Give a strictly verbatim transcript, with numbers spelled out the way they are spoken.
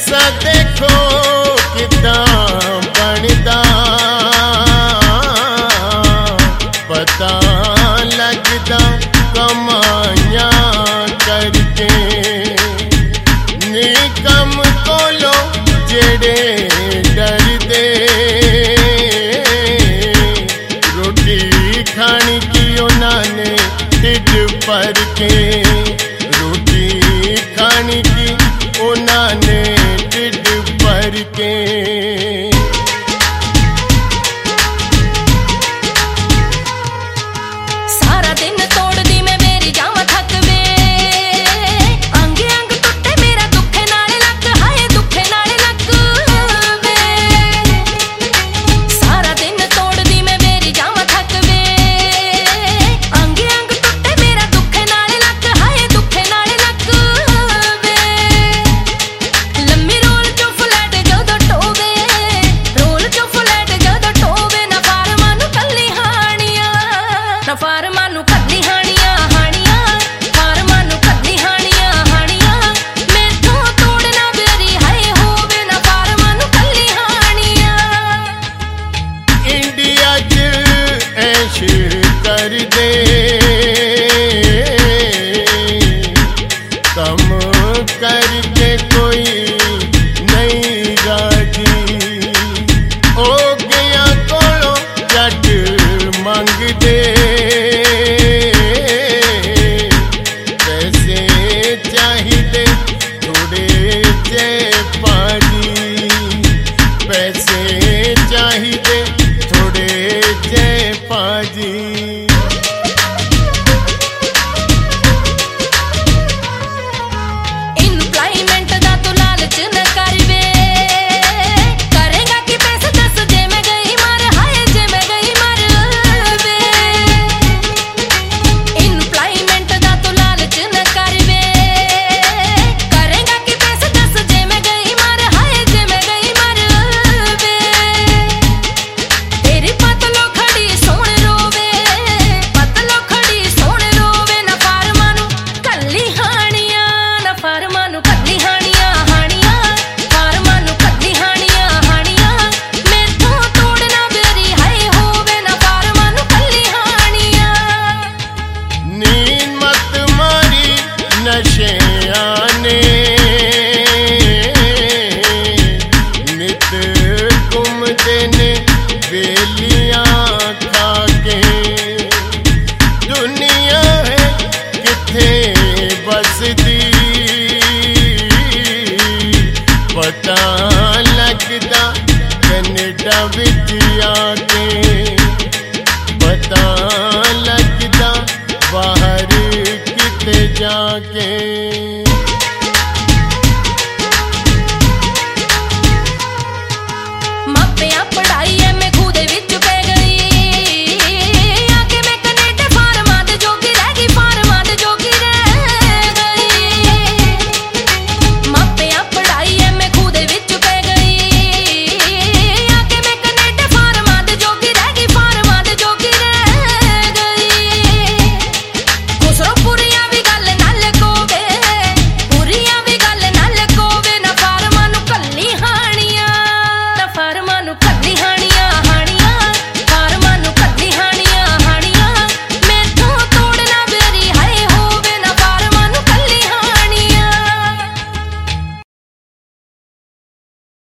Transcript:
पैसा देखो कितना बनदा, पता लगदा कमाइयां करके। निकम कोलो जेड़े डरदे, रोटी खानी की उन्होंने ढिड भर के, रोटी खानी की उन्होंने ढिड भर के। सारा दिन तोड़ दी मैं मेरी जावा थक वे, अंग अंग टुटे मेरा दुखे नाले लक, हाय दुखे नाले लक वे। सारा दिन तोड़ दी मैं मेरी जावा थक वे, अंग अंग टुटे मेरा दुखे नाले लक, हाय दुखे नाले लक वे। लम्मी रोल चो फ्लैट जदों टोवे, रोल चो फ्लैट जदों टोवे, ना फार्मां नूं कल्ली हाणियां, ना फार्मां नूं कल्ली हाणियां हाणियां, फार्मां नूं कल्ली हाणियां हाणियां। मैथों तोड़ना बेरी हाय होवे, ना फार्मां नूं कल्ली हाणियां। इंडिया च ऐश कर दे, कम करके कोई